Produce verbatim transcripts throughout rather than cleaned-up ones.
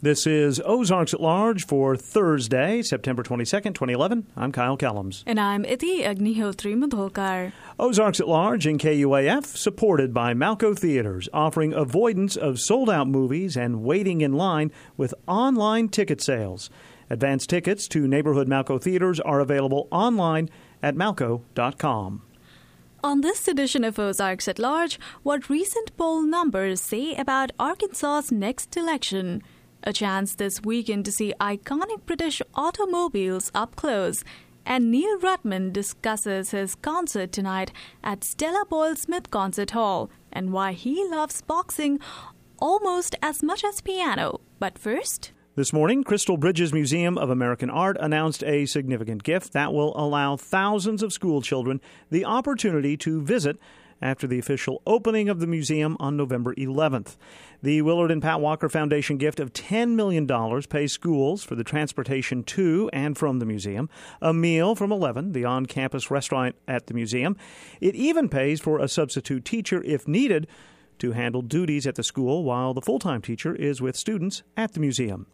This is Ozarks at Large for Thursday, September twenty-second, twenty eleven. I'm Kyle Kellums. And I'm Iti Agnihotri Madholkar. Ozarks at Large in K U A F, supported by Malco Theaters, offering avoidance of sold-out movies and waiting in line with online ticket sales. Advance tickets to neighborhood Malco Theaters are available online at malco dot com. On this edition of Ozarks at Large, what recent poll numbers say about Arkansas's next election. A chance this weekend to see iconic British automobiles up close. And Neil Rutman discusses his concert tonight at Stella Boyle Smith Concert Hall and why he loves boxing almost as much as piano. But first... This morning, Crystal Bridges Museum of American Art announced a significant gift that will allow thousands of school children the opportunity to visit after the official opening of the museum on November eleventh. The Willard and Pat Walker Foundation gift of ten million dollars pays schools for the transportation to and from the museum, a meal from eleven, the on-campus restaurant at the museum. It even pays for a substitute teacher, if needed, to handle duties at the school while the full-time teacher is with students at the museum.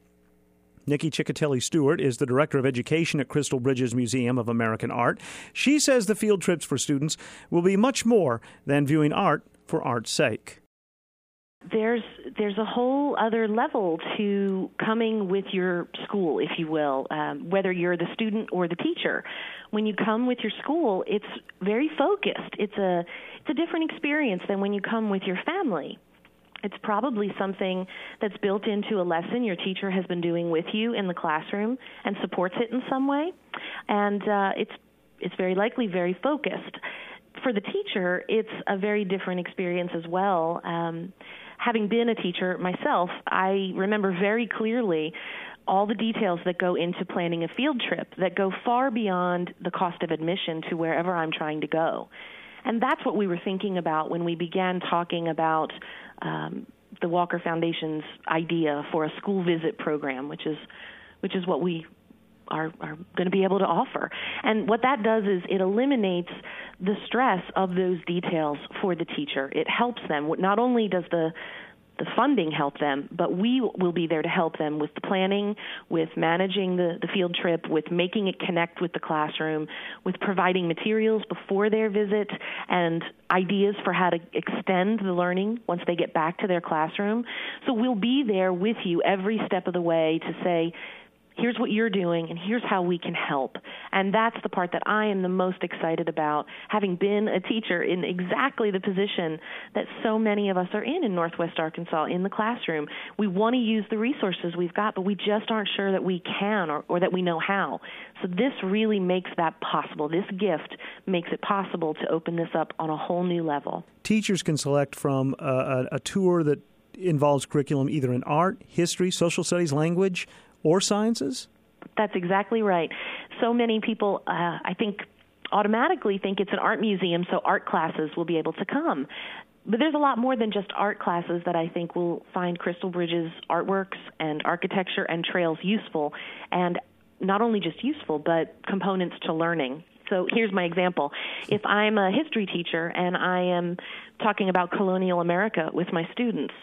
Nikki Ciccatelli Stewart is the Director of Education at Crystal Bridges Museum of American Art. She says the field trips for students will be much more than viewing art for art's sake. There's there's a whole other level to coming with your school, if you will, um, whether you're the student or the teacher. When you come with your school, it's very focused. It's a it's a different experience than when you come with your family. It's probably something that's built into a lesson your teacher has been doing with you in the classroom and supports it in some way, and uh, it's it's very likely very focused. For the teacher, it's a very different experience as well. Um, having been a teacher myself, I remember very clearly all the details that go into planning a field trip that go far beyond the cost of admission to wherever I'm trying to go. And that's what we were thinking about when we began talking about um, the Walker Foundation's idea for a school visit program, which is which is what we are, are going to be able to offer. And what that does is it eliminates the stress of those details for the teacher. It helps them. Not only does the the funding help them, but we will be there to help them with the planning, with managing the, the field trip, with making it connect with the classroom, with providing materials before their visit and ideas for how to extend the learning once they get back to their classroom. So we'll be there with you every step of the way to say, here's what you're doing, and here's how we can help. And that's the part that I am the most excited about, having been a teacher in exactly the position that so many of us are in in Northwest Arkansas, in the classroom. We want to use the resources we've got, but we just aren't sure that we can or, or that we know how. So this really makes that possible. This gift makes it possible to open this up on a whole new level. Teachers can select from a, a, a tour that involves curriculum either in art, history, social studies, language, or sciences? That's exactly right. So many people, uh, I think, automatically think it's an art museum, so art classes will be able to come. But there's a lot more than just art classes that I think will find Crystal Bridges' artworks and architecture and trails useful, and not only just useful, but components to learning. So here's my example. If I'm a history teacher and I am talking about colonial America with my students,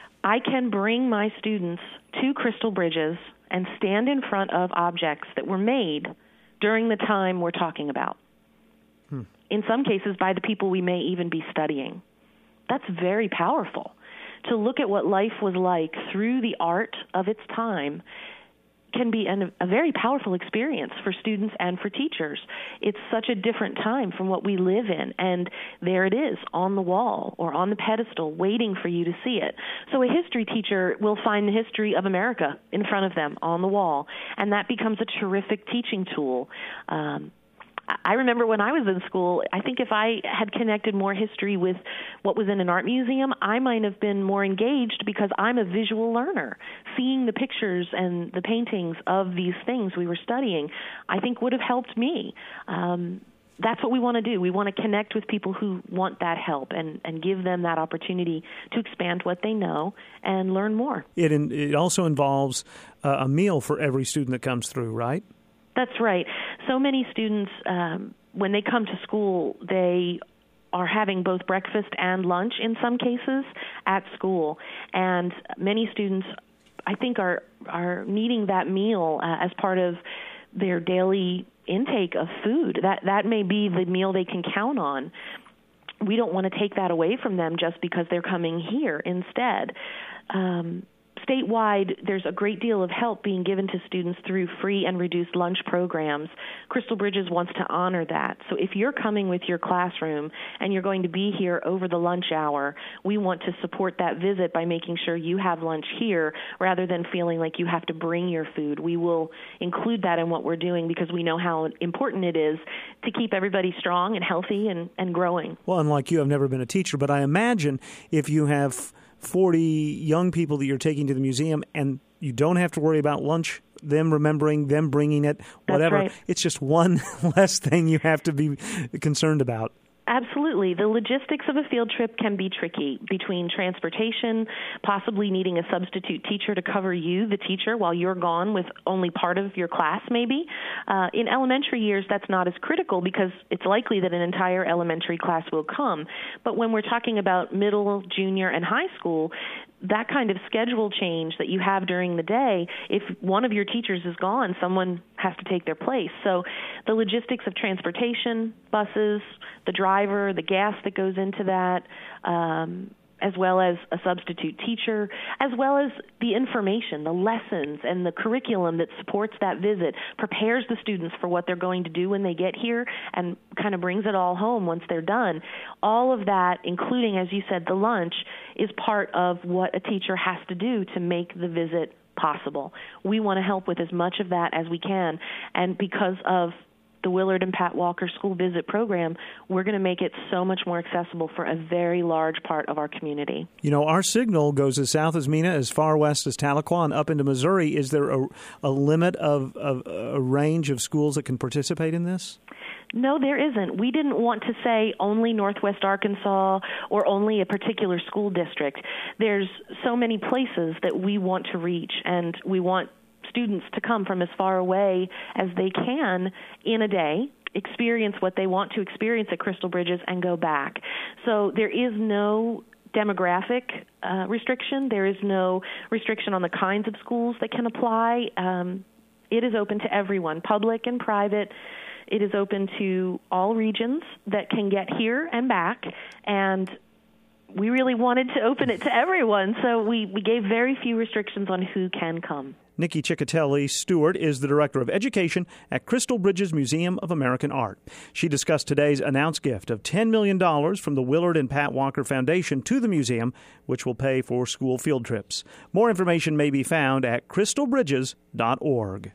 I can bring my students to Crystal Bridges and stand in front of objects that were made during the time we're talking about. Hmm. In some cases, by the people we may even be studying. That's very powerful. To look at what life was like through the art of its time can be an, a very powerful experience for students and for teachers. It's such a different time from what we live in, and there it is on the wall or on the pedestal waiting for you to see it. So a history teacher will find the history of America in front of them on the wall, and that becomes a terrific teaching tool. Um, I remember when I was in school, I think if I had connected more history with what was in an art museum, I might have been more engaged because I'm a visual learner. Seeing the pictures and the paintings of these things we were studying, I think would have helped me. Um, that's what we want to do. We want to connect with people who want that help and, and give them that opportunity to expand what they know and learn more. It, in, it also involves uh, a meal for every student that comes through, right? That's right. So many students, um, when they come to school, they are having both breakfast and lunch in some cases at school. And many students I think are are needing that meal uh, as part of their daily intake of food. That that may be the meal they can count on. We don't want to take that away from them just because they're coming here instead. Um, statewide, there's a great deal of help being given to students through free and reduced lunch programs. Crystal Bridges wants to honor that. So if you're coming with your classroom and you're going to be here over the lunch hour, we want to support that visit by making sure you have lunch here rather than feeling like you have to bring your food. We will include that in what we're doing because we know how important it is to keep everybody strong and healthy and, and growing. Well, unlike you, I've never been a teacher, but I imagine if you have forty young people that you're taking to the museum and you don't have to worry about lunch, them remembering, them bringing it, whatever. That's right. It's just one less thing you have to be concerned about. Absolutely. The logistics of a field trip can be tricky between transportation, possibly needing a substitute teacher to cover you, the teacher, while you're gone with only part of your class maybe. Uh, in elementary years, that's not as critical because it's likely that an entire elementary class will come. But when we're talking about middle, junior, and high school, that kind of schedule change that you have during the day, if one of your teachers is gone, someone has to take their place. So the logistics of transportation, buses, the driver, the gas that goes into that, um, as well as a substitute teacher, as well as the information, the lessons, and the curriculum that supports that visit, prepares the students for what they're going to do when they get here and kind of brings it all home once they're done. All of that, including, as you said, the lunch, is part of what a teacher has to do to make the visit possible. We want to help with as much of that as we can, and because of the Willard and Pat Walker School Visit Program, we're going to make it so much more accessible for a very large part of our community. You know, our signal goes as south as Mena, as far west as Tahlequah, and up into Missouri. Is there a, a limit of, of a range of schools that can participate in this? No, there isn't. We didn't want to say only Northwest Arkansas or only a particular school district. There's so many places that we want to reach, and we want students to come from as far away as they can in a day, experience what they want to experience at Crystal Bridges, and go back. So there is no demographic uh, restriction. There is no restriction on the kinds of schools that can apply. Um, it is open to everyone, public and private. It is open to all regions that can get here and back, and we really wanted to open it to everyone, so we, we gave very few restrictions on who can come. Nikki Ciccatelli Stewart is the Director of Education at Crystal Bridges Museum of American Art. She discussed today's announced gift of ten million dollars from the Willard and Pat Walker Foundation to the museum, which will pay for school field trips. More information may be found at crystal bridges dot org.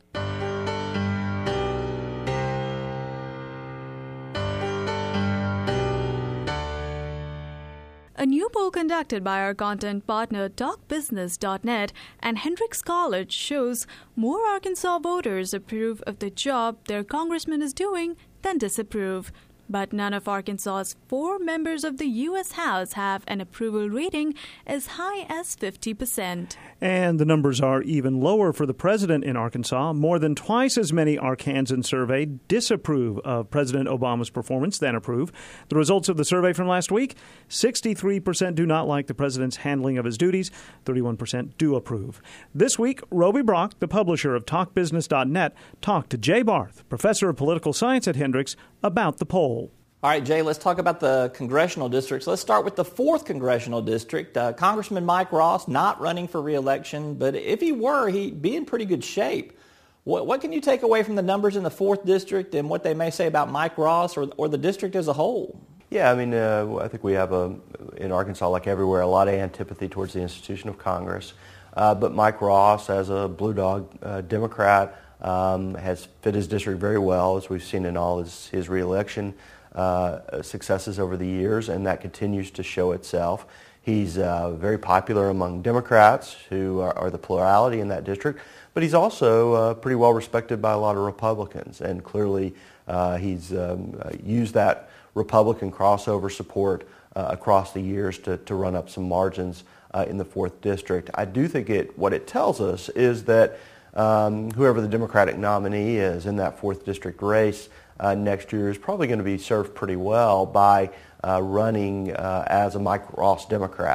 A new poll conducted by our content partner talk business dot net and Hendrix College shows more Arkansas voters approve of the job their congressman is doing than disapprove. But none of Arkansas's four members of the U S House have an approval rating as high as fifty percent. And the numbers are even lower for the president in Arkansas. More than twice as many Arkansans surveyed disapprove of President Obama's performance than approve. The results of the survey from last week, sixty-three percent do not like the president's handling of his duties, thirty-one percent do approve. This week, Roby Brock, the publisher of talk business dot net, talked to Jay Barth, professor of political science at Hendrix, about the poll. All right, Jay, let's talk about the congressional districts. Let's start with the fourth congressional district. Uh, Congressman Mike Ross not running for re-election, but if he were, he'd be in pretty good shape. What, what can you take away from the numbers in the fourth district and what they may say about Mike Ross or, or the district as a whole? Yeah, I mean, uh, I think we have, a, in Arkansas, like everywhere, a lot of antipathy towards the institution of Congress. Uh, but Mike Ross, as a Blue Dog uh, Democrat, um, has fit his district very well, as we've seen in all his, his re-election Uh, successes over the years, and that continues to show itself. He's uh, very popular among Democrats, who are, are the plurality in that district, but he's also uh, pretty well respected by a lot of Republicans, and clearly uh, he's um, used that Republican crossover support uh, across the years to, to run up some margins uh, in the fourth district. I do think it what it tells us is that um, whoever the Democratic nominee is in that fourth district race Uh, next year is probably going to be served pretty well by uh, running uh, as a Mike Ross Democrat.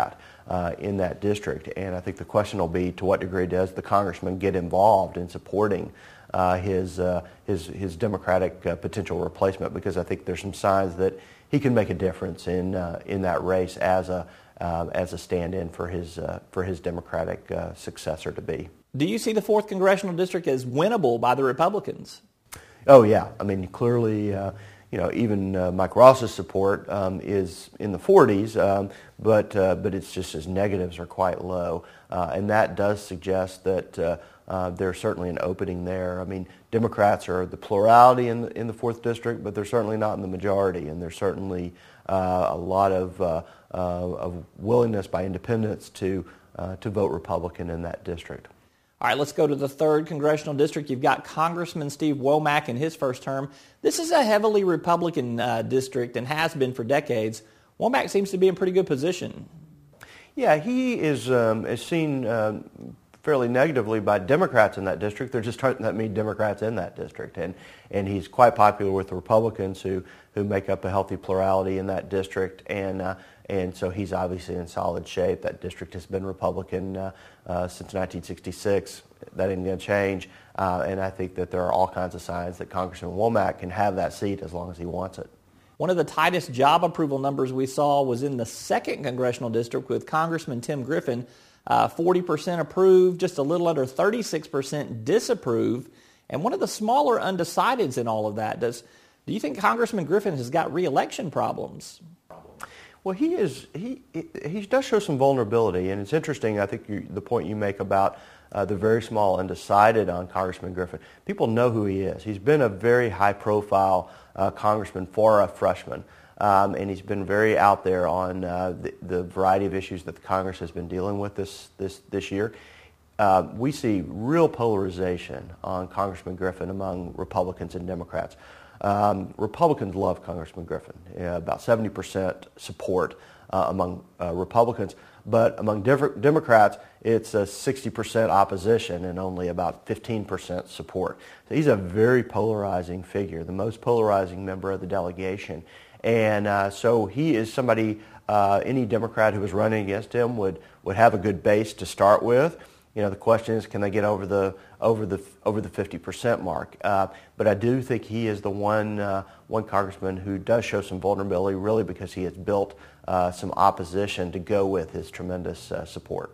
uh, in that district. And I think the question will be, to what degree does the congressman get involved in supporting uh, his, uh, his his Democratic uh, potential replacement? Because I think there's some signs that he can make a difference in uh, in that race as a uh, as a stand-in for his uh, for his Democratic uh, successor to be. Do you see the fourth Congressional District as winnable by the Republicans? Oh yeah, I mean clearly, uh, you know, even uh, Mike Ross's support um, is in the forties, um, but uh, but it's just his negatives are quite low, uh, and that does suggest that uh, uh, there's certainly an opening there. I mean, Democrats are the plurality in the, in the fourth district, but they're certainly not in the majority, and there's certainly uh, a lot of uh, uh, of willingness by independents to uh, to vote Republican in that district. All right, let's go to the third Congressional District. You've got Congressman Steve Womack in his first term. This is a heavily Republican uh, district and has been for decades. Womack seems to be in pretty good position. Yeah, he is, um, is seen um, fairly negatively by Democrats in that district. There just aren't that many Democrats in that district. And, and he's quite popular with the Republicans who, who make up a healthy plurality in that district. And uh, And so he's obviously in solid shape. That district has been Republican uh, uh, since nineteen sixty-six. That ain't going to change. Uh, and I think that there are all kinds of signs that Congressman Womack can have that seat as long as he wants it. One of the tightest job approval numbers we saw was in the second Congressional District with Congressman Tim Griffin. Uh, forty percent approved, just a little under thirty-six percent disapprove. And one of the smaller undecideds in all of that. Does, do you think Congressman Griffin has got re-election problems? Well, he is. He he does show some vulnerability, and it's interesting. I think you, the point you make about uh, the very small undecided on Congressman Griffin. People know who he is. He's been a very high-profile uh, congressman for a freshman, um, and he's been very out there on uh, the, the variety of issues that the Congress has been dealing with this this this year. Uh, we see real polarization on Congressman Griffin among Republicans and Democrats. Um, Republicans love Congressman Griffin, uh, about seventy percent support uh, among uh, Republicans, but among diff- Democrats it's a sixty percent opposition and only about fifteen percent support. So he's a very polarizing figure, the most polarizing member of the delegation, and uh, so he is somebody, uh, any Democrat who is running against him would, would have a good base to start with. You know, the question is, can they get over the over the over the fifty percent mark? Uh, but I do think he is the one uh, one congressman who does show some vulnerability, really because he has built uh, some opposition to go with his tremendous uh, support.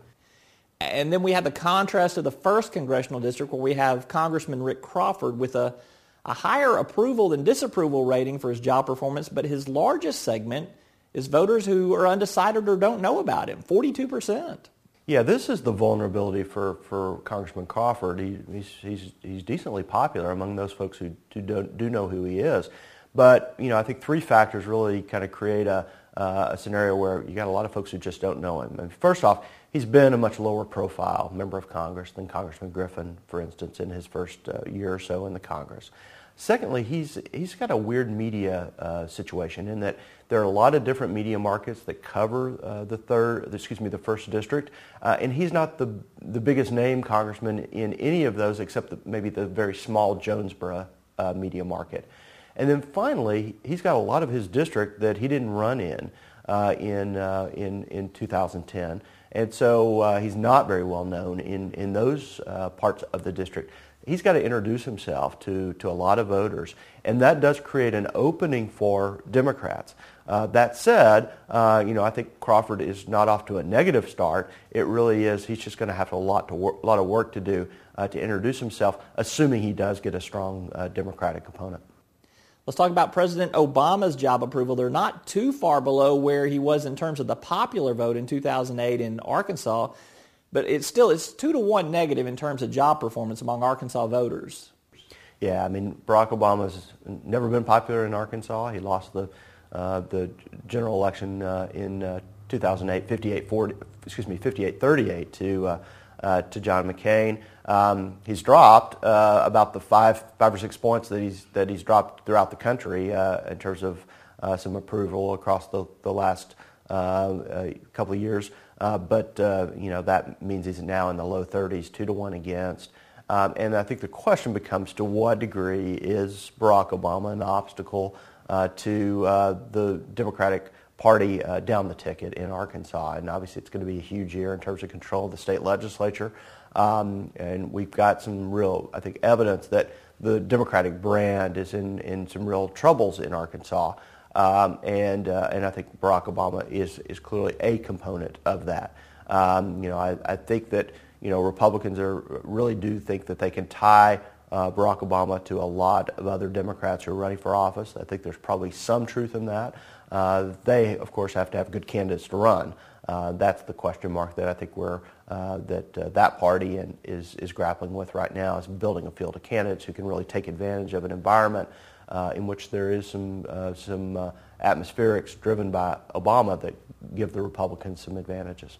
And then we have the contrast of the first Congressional District, where we have Congressman Rick Crawford with a, a higher approval than disapproval rating for his job performance, but his largest segment is voters who are undecided or don't know about him, forty-two percent. Yeah, this is the vulnerability for, for Congressman Crawford. He, he's, he's he's decently popular among those folks who do, do do know who he is. But, you know, I think three factors really kind of create a, uh, a scenario where you got a lot of folks who just don't know him. And first off, he's been a much lower profile member of Congress than Congressman Griffin, for instance, in his first uh, year or so in the Congress. Secondly, he's he's got a weird media uh, situation in that there are a lot of different media markets that cover uh, the third, excuse me, the first district, uh, and he's not the the biggest name congressman in any of those except the, maybe the very small Jonesboro uh, media market. And then finally, he's got a lot of his district that he didn't run in uh, in uh, in in two thousand ten, and so uh, he's not very well known in in those uh, parts of the district. He's got to introduce himself to, to a lot of voters, and that does create an opening for Democrats. Uh, that said, uh, you know, I think Crawford is not off to a negative start. It really is. He's just going to have a lot to work, a lot of work to do uh, to introduce himself, assuming he does get a strong uh, Democratic opponent. Let's talk about President Obama's job approval. They're not too far below where he was in terms of the popular vote in two thousand eight in Arkansas. But it's still, it's two to one negative in terms of job performance among Arkansas voters. Yeah, I mean, Barack Obama's never been popular in Arkansas. He lost the uh, the general election uh, in uh, two thousand eight, fifty-eight forty, excuse me, fifty-eight thirty-eight to uh, uh, to John McCain. Um, he's dropped uh, about the five five or six points that he's that he's dropped throughout the country uh, in terms of uh, some approval across the the last uh, couple of years. Uh, but, uh, you know, that means he's now in the low thirties, two to one against. Um, and I think the question becomes, to what degree is Barack Obama an obstacle uh, to uh, the Democratic party uh, down the ticket in Arkansas. And obviously it's going to be a huge year in terms of control of the state legislature. Um, and we've got some real, I think, evidence that the Democratic brand is in, in some real troubles in Arkansas. Um, and uh, and I think Barack Obama is, is clearly a component of that. Um, you know, I, I think that, you know, Republicans are really do think that they can tie uh, Barack Obama to a lot of other Democrats who are running for office. I think there's probably some truth in that. Uh, they, of course, have to have good candidates to run. Uh, that's the question mark that I think we're uh, that uh, that party and is is grappling with right now, is building a field of candidates who can really take advantage of an environment uh, in which there is some uh, some uh, atmospherics driven by Obama that give the Republicans some advantages.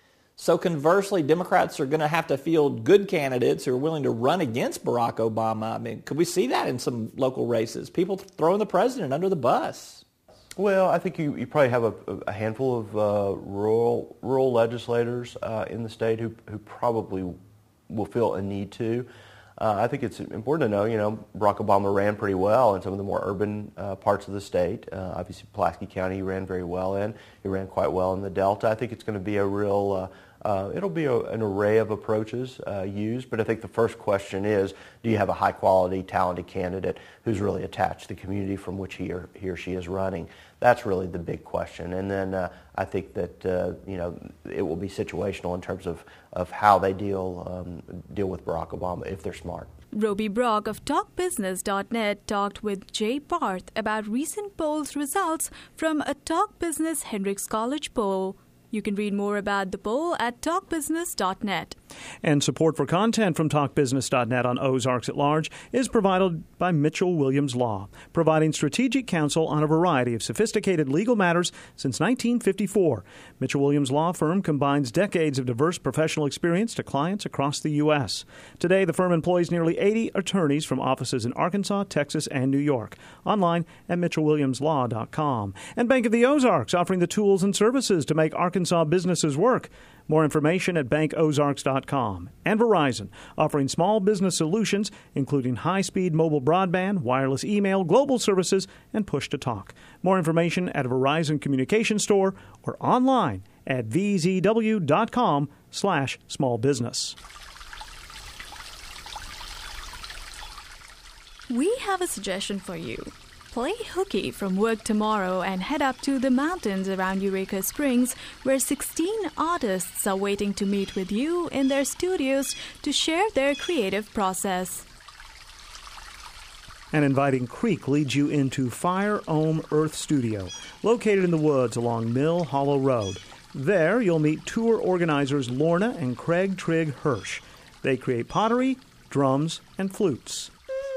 So conversely, Democrats are going to have to field good candidates who are willing to run against Barack Obama. I mean, could we see that in some local races? People throwing the president under the bus. Well, I think you, you probably have a, a handful of uh, rural rural legislators uh, in the state who who probably will feel a need to. Uh, I think it's important to know, you know, Barack Obama ran pretty well in some of the more urban uh, parts of the state. Uh, obviously, Pulaski County he ran very well in. He ran quite well in the Delta. I think it's going to be a real, uh, uh, it'll be a, an array of approaches uh, used. But I think the first question is, do you have a high-quality, talented candidate who's really attached to the community from which he or, he or she is running? That's really the big question. And then uh, I think that, uh, you know, it will be situational in terms of, of how they deal um, deal with Barack Obama if they're smart. Roby Brock of talk business dot net talked with Jay Parth about recent polls results from a Talk Business Hendrix College poll. You can read more about the poll at talk business dot net. And support for content from talk business dot net on Ozarks at Large is provided by Mitchell Williams Law, providing strategic counsel on a variety of sophisticated legal matters since nineteen fifty-four. Mitchell Williams Law Firm combines decades of diverse professional experience to clients across the U S. Today, the firm employs nearly eighty attorneys from offices in Arkansas, Texas, and New York. Online at mitchell williams law dot com. And Bank of the Ozarks, offering the tools and services to make Arkansas businesses work. More information at bank ozarks dot com. And Verizon, offering small business solutions, including high-speed mobile broadband, wireless email, global services, and push-to-talk. More information at a Verizon Communication Store or online at v z w dot com slash small business. We have a suggestion for you. Play hooky from work tomorrow and head up to the mountains around Eureka Springs, where sixteen artists are waiting to meet with you in their studios to share their creative process. An inviting creek leads you into Fire Ohm Earth Studio, located in the woods along Mill Hollow Road. There, you'll meet tour organizers Lorna and Craig Trigg Hirsch. They create pottery, drums, and flutes.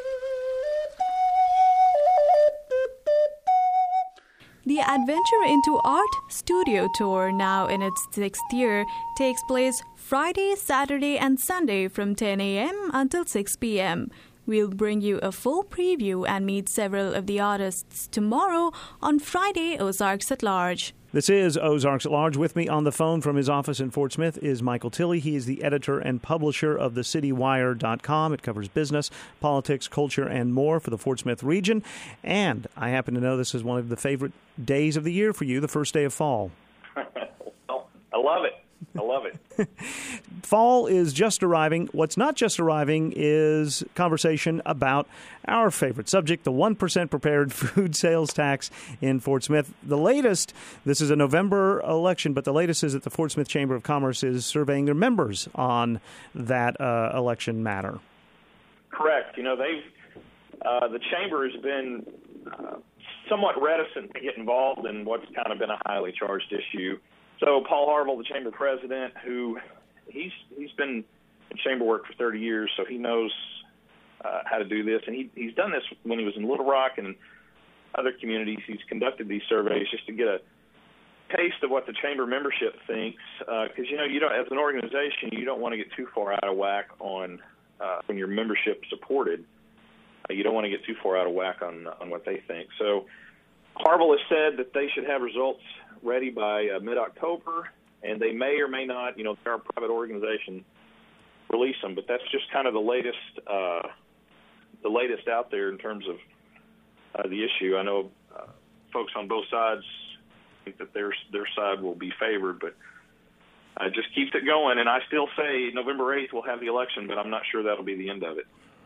The Adventure into Art Studio Tour, now in its sixth year, takes place Friday, Saturday, and Sunday from ten a.m. until six p.m. We'll bring you a full preview and meet several of the artists tomorrow on Friday, Ozarks at Large. This is Ozarks at Large. With me on the phone from his office in Fort Smith is Michael Tilley. He is the editor and publisher of the city wire dot com. It covers business, politics, culture, and more for the Fort Smith region. And I happen to know this is one of the favorite days of the year for you, the first day of fall. Well, I love it. I love it. Fall is just arriving. What's not just arriving is conversation about our favorite subject, the one percent prepared food sales tax in Fort Smith. The latest, this is a November election, but the latest is that the Fort Smith Chamber of Commerce is surveying their members on that uh, election matter. Correct. You know, they've uh, the Chamber has been uh, somewhat reticent to get involved in what's kind of been a highly charged issue. So Paul Harville, the Chamber president, who he's he's been in Chamber work for thirty years, so he knows uh, how to do this. And he he's done this when he was in Little Rock and other communities. He's conducted these surveys just to get a taste of what the Chamber membership thinks, because uh, you know you don't, as an organization, you don't want to get too far out of whack on uh, when your membership supported. Uh, you don't want to get too far out of whack on on what they think. So Harville has said that they should have results ready by uh, mid-October, and they may or may not, you know, they're a private organization, release them. But that's just kind of the latest, uh, the latest out there in terms of uh, the issue. I know uh, folks on both sides think that their their side will be favored, but uh, just keeps it going. And I still say November eighth we'll have the election, but I'm not sure that'll be the end of it.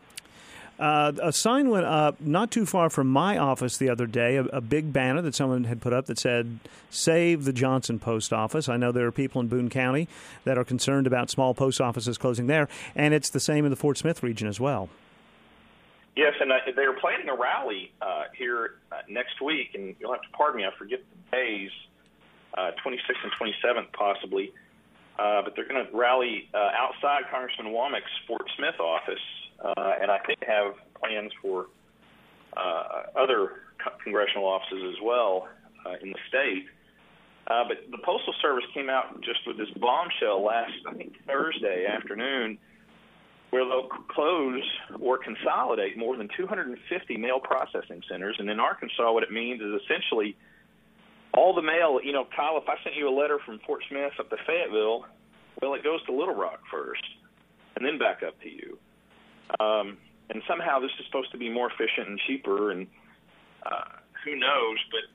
Uh, a sign went up not too far from my office the other day, a, a big banner that someone had put up that said, "Save the Johnson Post Office." I know there are people in Boone County that are concerned about small post offices closing there, and it's the same in the Fort Smith region as well. Yes, and uh, they are planning a rally uh, here uh, next week, and you'll have to pardon me, I forget the days, uh, twenty-sixth and twenty-seventh possibly, uh, but they're going to rally uh, outside Congressman Womack's Fort Smith office. Uh, and I think have plans for uh, other co- congressional offices as well uh, in the state. Uh, but the Postal Service came out just with this bombshell last, I think, Thursday afternoon, where they'll close or consolidate more than two hundred fifty mail processing centers. And in Arkansas, what it means is essentially all the mail, you know, Kyle, if I sent you a letter from Fort Smith up to Fayetteville, well, it goes to Little Rock first and then back up to you. Um, and somehow this is supposed to be more efficient and cheaper, and uh, who knows, but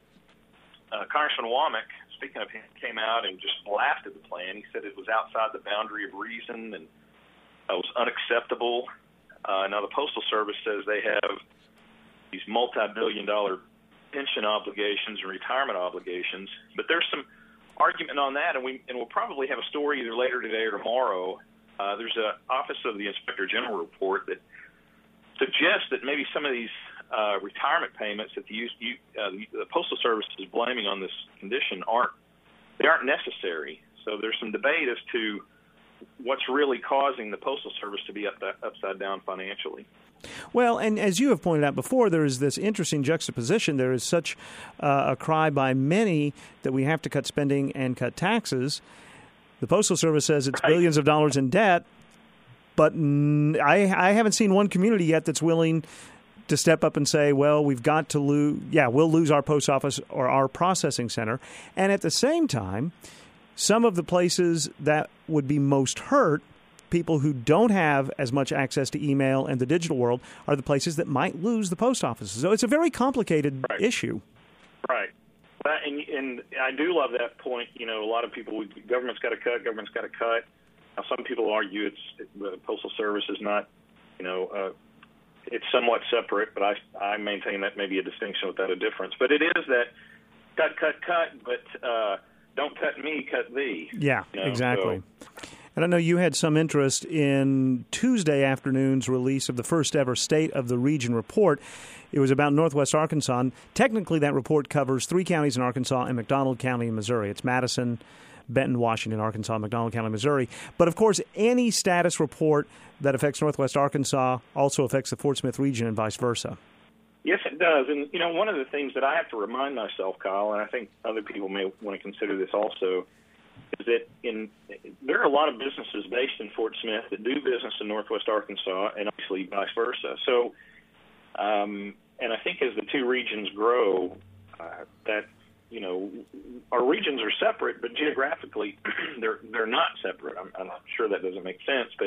uh, Congressman Womack, speaking of him, came out and just laughed at the plan. He said it was outside the boundary of reason and it was unacceptable. Uh, now the Postal Service says they have these multi-billion dollar pension obligations and retirement obligations, but there's some argument on that, and, we, and we'll probably have a story either later today or tomorrow. Uh, there's an Office of the Inspector General report that suggests that maybe some of these uh, retirement payments that the, you, uh, the Postal Service is blaming on this condition aren't they aren't necessary. So there's some debate as to what's really causing the Postal Service to be up, upside down financially. Well, and as you have pointed out before, there is this interesting juxtaposition. There is such uh, a cry by many that we have to cut spending and cut taxes. The Postal Service says it's right. billions of dollars in debt, but I, I haven't seen one community yet that's willing to step up and say, well, we've got to lose, yeah, we'll lose our post office or our processing center. And at the same time, some of the places that would be most hurt, people who don't have as much access to email and the digital world, are the places that might lose the post offices. So it's a very complicated right. issue. Right. And, and I do love that point. You know, a lot of people, government's got to cut, government's got to cut. Now, some people argue it's the Postal Service is not, you know, uh, it's somewhat separate, but I, I maintain that may be a distinction without a difference. But it is that cut, cut, cut, but uh, don't cut me, cut thee. Yeah, you know? exactly. So, and I know you had some interest in Tuesday afternoon's release of the first ever State of the Region report. It was about Northwest Arkansas. And technically, that report covers three counties in Arkansas and McDonald County in Missouri. It's Madison, Benton, Washington, Arkansas, McDonald County, Missouri. But, of course, any status report that affects Northwest Arkansas also affects the Fort Smith region and vice versa. Yes, it does. And, you know, one of the things that I have to remind myself, Kyle, and I think other people may want to consider this also, is that in there are a lot of businesses based in Fort Smith that do business in Northwest Arkansas and obviously vice versa. So, um, and I think as the two regions grow, uh, that, you know, our regions are separate, but geographically they're they're not separate. I'm, I'm not sure that doesn't make sense, but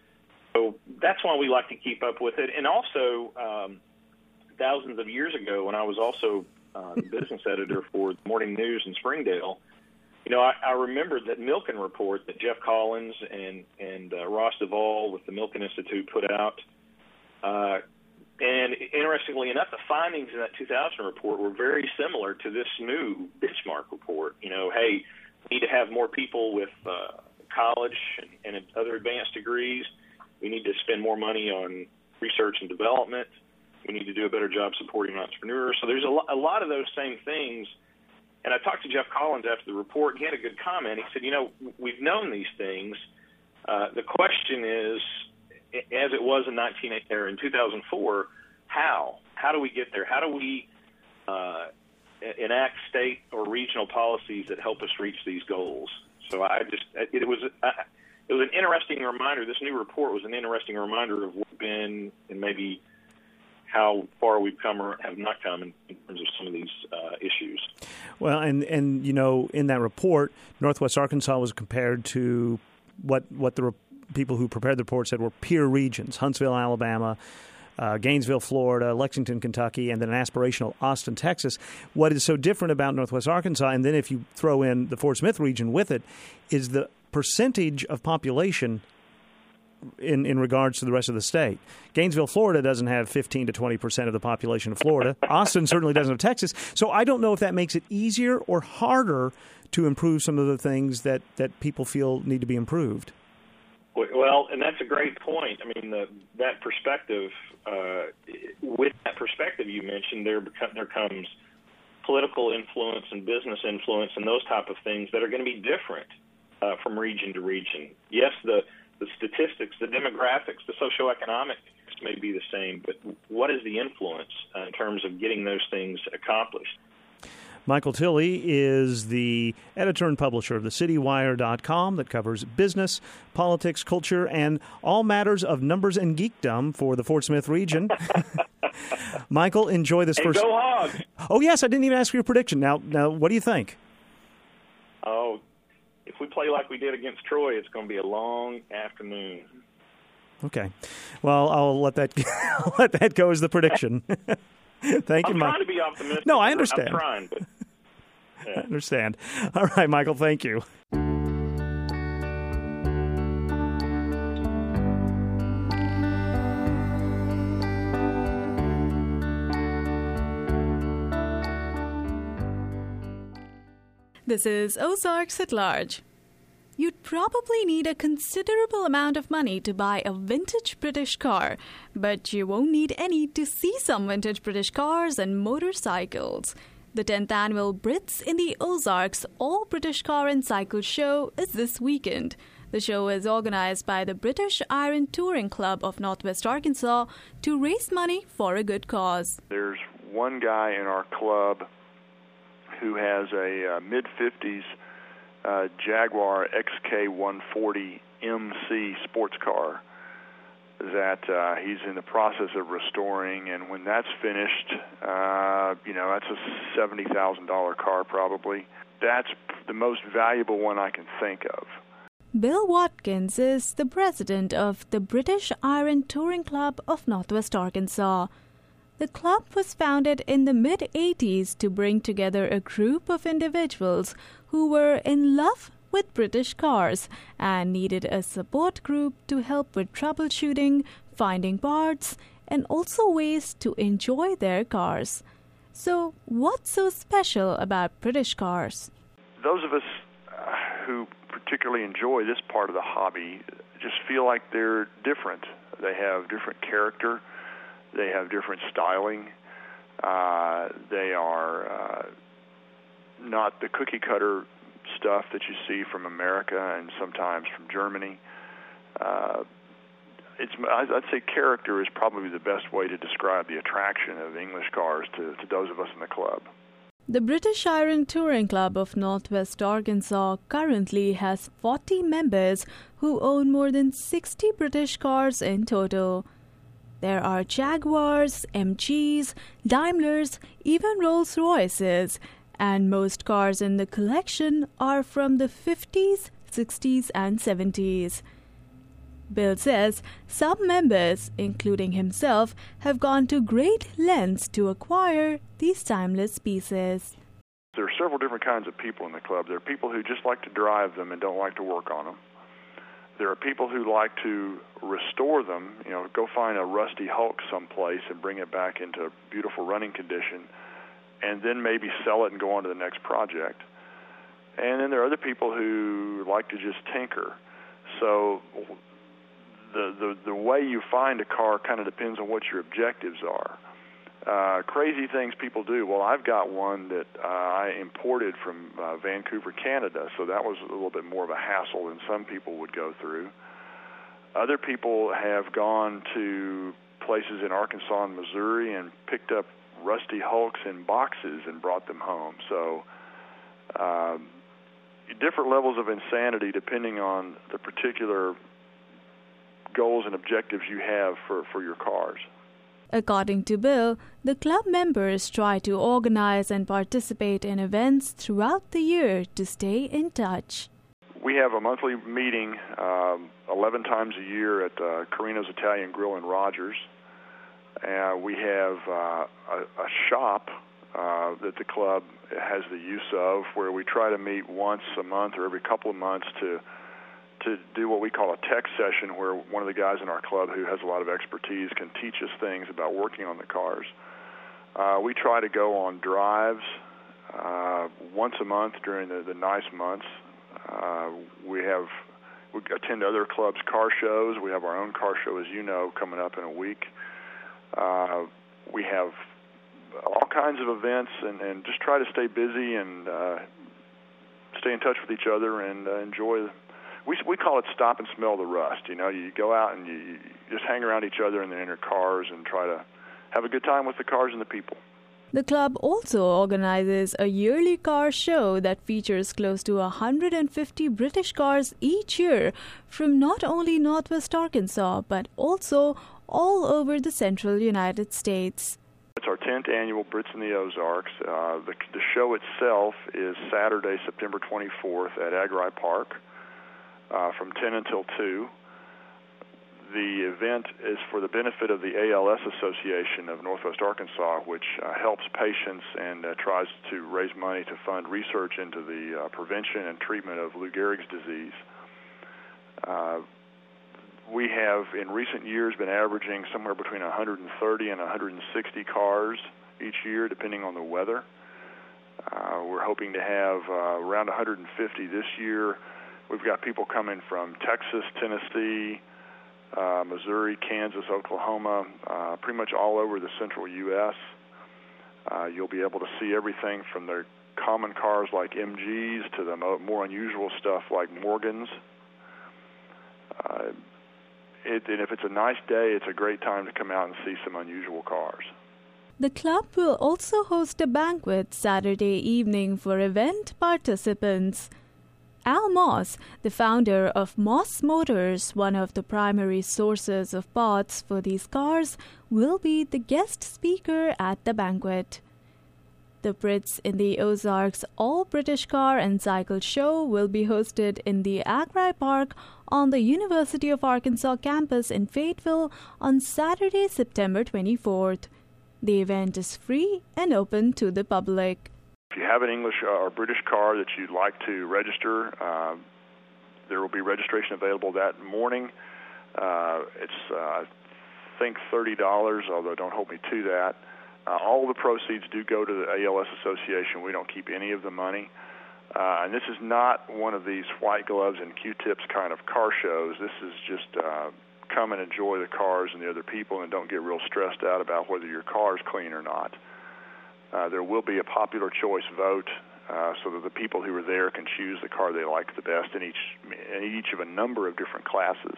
so that's why we like to keep up with it. And also, um, thousands of years ago, when I was also uh, the business editor for the Morning News in Springdale, you know, I, I remembered that Milken report that Jeff Collins and and uh, Ross Duvall with the Milken Institute put out. Uh, and interestingly enough, the findings in that two thousand report were very similar to this new benchmark report. You know, hey, we need to have more people with uh, college and, and other advanced degrees. We need to spend more money on research and development. We need to do a better job supporting entrepreneurs. So there's a, lo- a lot of those same things. And I talked to Jeff Collins after the report. He had a good comment. He said, you know, we've known these things. Uh, the question is, as it was in nineteen or in two thousand four, how? How do we get there? How do we uh, enact state or regional policies that help us reach these goals? So I just, it was, it was an interesting reminder. This new report was an interesting reminder of what's been and maybe how far we've come or have not come in, in terms of some of these uh, issues. Well, and, and, you know, in that report, Northwest Arkansas was compared to what what the re- people who prepared the report said were peer regions, Huntsville, Alabama, uh, Gainesville, Florida, Lexington, Kentucky, and then an aspirational Austin, Texas. What is so different about Northwest Arkansas, and then if you throw in the Fort Smith region with it, is the percentage of population in, in regards to the rest of the state. Gainesville, Florida doesn't have fifteen to twenty percent of the population of Florida. Austin certainly doesn't have Texas. So I don't know if that makes it easier or harder to improve some of the things that, that people feel need to be improved. Well, and that's a great point. I mean, the, that perspective, uh, with that perspective you mentioned, there there comes political influence and business influence and those type of things that are going to be different uh, from region to region. Yes, the, the statistics, the demographics, the socioeconomic may be the same, but what is the influence uh, in terms of getting those things accomplished? Michael Tilley is the editor and publisher of the city wire dot com that covers business, politics, culture, and all matters of numbers and geekdom for the Fort Smith region. Michael, enjoy this hey, first. Go Hogs! Oh, yes, I didn't even ask for your prediction. Now, now, what do you think? Oh, if we play like we did against Troy, it's going to be a long afternoon. Okay. Well, I'll let that let that go as the prediction. Thank I'm you, Mike. I'm trying to be optimistic. No, I understand. I'm trying, but yeah. I understand. All right, Michael, thank you. This is Ozarks at Large. You'd probably need a considerable amount of money to buy a vintage British car, but you won't need any to see some vintage British cars and motorcycles. The tenth annual Brits in the Ozarks All British Car and Cycle Show is this weekend. The show is organized by the British Iron Touring Club of Northwest Arkansas to raise money for a good cause. There's one guy in our club who has a uh, mid-fifties Uh, Jaguar X K one forty M C sports car that uh, he's in the process of restoring, and when that's finished, uh, you know, that's a seventy thousand dollars car probably. That's the most valuable one I can think of. Bill Watkins is the president of the British Iron Touring Club of Northwest Arkansas. The club was founded in the mid-eighties to bring together a group of individuals who were in love with British cars and needed a support group to help with troubleshooting, finding parts, and also ways to enjoy their cars. So, what's so special about British cars? Those of us uh, who particularly enjoy this part of the hobby just feel like they're different. They have different character. They have different styling. Uh, they are uh, not the cookie-cutter stuff that you see from America and sometimes from Germany. Uh, it's, I'd say character is probably the best way to describe the attraction of English cars to, to those of us in the club. The British Iron Touring Club of Northwest Arkansas currently has forty members who own more than sixty British cars in total. There are Jaguars, M Gs, Daimlers, even Rolls-Royces, and most cars in the collection are from the fifties, sixties, and seventies. Bill says some members, including himself, have gone to great lengths to acquire these timeless pieces. There are several different kinds of people in the club. There are people who just like to drive them and don't like to work on them. There are people who like to restore them, you know, go find a rusty Hulk someplace and bring it back into beautiful running condition, and then maybe sell it and go on to the next project. And then there are other people who like to just tinker. So the the, the way you find a car kind of depends on what your objectives are. Uh, crazy things people do. Well, I've got one that uh, I imported from uh, Vancouver, Canada, so that was a little bit more of a hassle than some people would go through. Other people have gone to places in Arkansas and Missouri and picked up rusty Hulks in boxes and brought them home. So um, different levels of insanity depending on the particular goals and objectives you have for, for your cars. According to Bill, the club members try to organize and participate in events throughout the year to stay in touch. We have a monthly meeting um, eleven times a year at uh, Carino's Italian Grill in Rogers. Uh, we have uh, a, a shop uh, that the club has the use of, where we try to meet once a month or every couple of months to to do what we call a tech session, where one of the guys in our club who has a lot of expertise can teach us things about working on the cars. Uh, we try to go on drives uh, once a month during the, the nice months. Uh, we have we attend other clubs' car shows. We have our own car show, as you know, coming up in a week. Uh, we have all kinds of events, and, and just try to stay busy and uh, stay in touch with each other and uh, enjoy. We we call it stop and smell the rust. You know, you go out and you, you just hang around each other in the inner cars and try to have a good time with the cars and the people. The club also organizes a yearly car show that features close to one hundred fifty British cars each year from not only Northwest Arkansas, but also all over the central United States. It's our tenth annual Brits in the Ozarks. Uh, the, the show itself is Saturday, September twenty-fourth at Agri Park uh, from ten until two. The event is for the benefit of the A L S Association of Northwest Arkansas, which uh, helps patients and uh, tries to raise money to fund research into the uh, prevention and treatment of Lou Gehrig's disease. Uh, we have, in recent years, been averaging somewhere between one hundred thirty and one hundred sixty cars each year, depending on the weather. Uh, we're hoping to have uh, around one hundred fifty this year. We've got people coming from Texas, Tennessee, Uh, Missouri, Kansas, Oklahoma, uh, pretty much all over the central U S Uh, you'll be able to see everything from the common cars like M Gs to the mo- more unusual stuff like Morgans. Uh, it, and if it's a nice day, it's a great time to come out and see some unusual cars. The club will also host a banquet Saturday evening for event participants. Al Moss, the founder of Moss Motors, one of the primary sources of parts for these cars, will be the guest speaker at the banquet. The Brits in the Ozarks All-British Car and Cycle Show will be hosted in the Agri Park on the University of Arkansas campus in Fayetteville on Saturday, September twenty-fourth. The event is free and open to the public. If you have an English or British car that you'd like to register, uh, there will be registration available that morning. Uh, it's, uh, I think, thirty dollars, although don't hold me to that. Uh, all the proceeds do go to the A L S Association. We don't keep any of the money. Uh, and this is not one of these white gloves and Q-tips kind of car shows. This is just uh, come and enjoy the cars and the other people and don't get real stressed out about whether your car is clean or not. Uh, there will be a popular choice vote uh, so that the people who are there can choose the car they like the best in each in each of a number of different classes.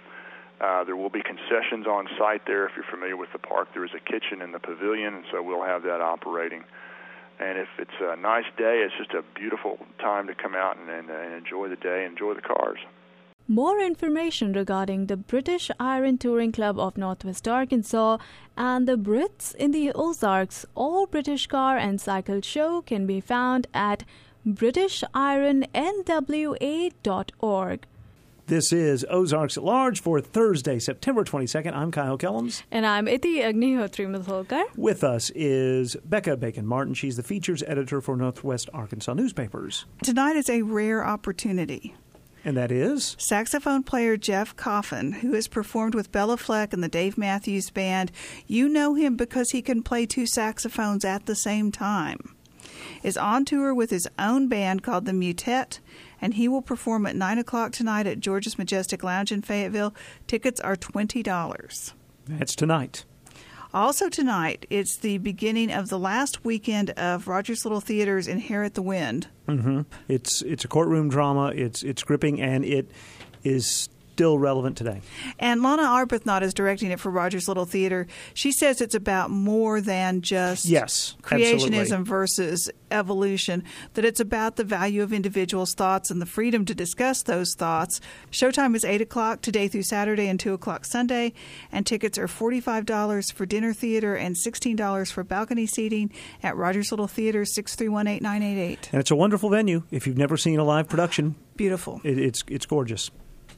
Uh, there will be concessions on site there. If you're familiar with the park, there is a kitchen in the pavilion, and so we'll have that operating. And if it's a nice day, it's just a beautiful time to come out and, and, and enjoy the day, enjoy the cars. More information regarding the British Iron Touring Club of Northwest Arkansas and the Brits in the Ozarks All-British Car and Cycle Show can be found at british iron n w a dot org. This is Ozarks at Large for Thursday, September twenty-second. I'm Kyle Kellums. And I'm Iti Agnihotri Mutholkar. With us is Becca Bacon-Martin. She's the features editor for Northwest Arkansas newspapers. Tonight is a rare opportunity. And that is? Saxophone player Jeff Coffin, who has performed with Bella Fleck and the Dave Matthews Band. You know him because he can play two saxophones at the same time. Is on tour with his own band called the Mutet, and he will perform at nine o'clock tonight at George's Majestic Lounge in Fayetteville. Tickets are twenty dollars. That's tonight. Also tonight, it's the beginning of the last weekend of Rogers Little Theater's Inherit the Wind. Mm-hmm. It's it's a courtroom drama. It's it's gripping, and it is still relevant today. And Lana Arbuthnot is directing it for Rogers Little Theater. She says it's about more than just yes, creationism absolutely. versus evolution, that it's about the value of individuals' thoughts and the freedom to discuss those thoughts. Showtime is eight o'clock today through Saturday and two o'clock Sunday, and tickets are forty-five dollars for dinner theater and sixteen dollars for balcony seating at Rogers Little Theater, six three one eight, nine eight eight. And it's a wonderful venue if you've never seen a live production. Beautiful. It, it's it's gorgeous.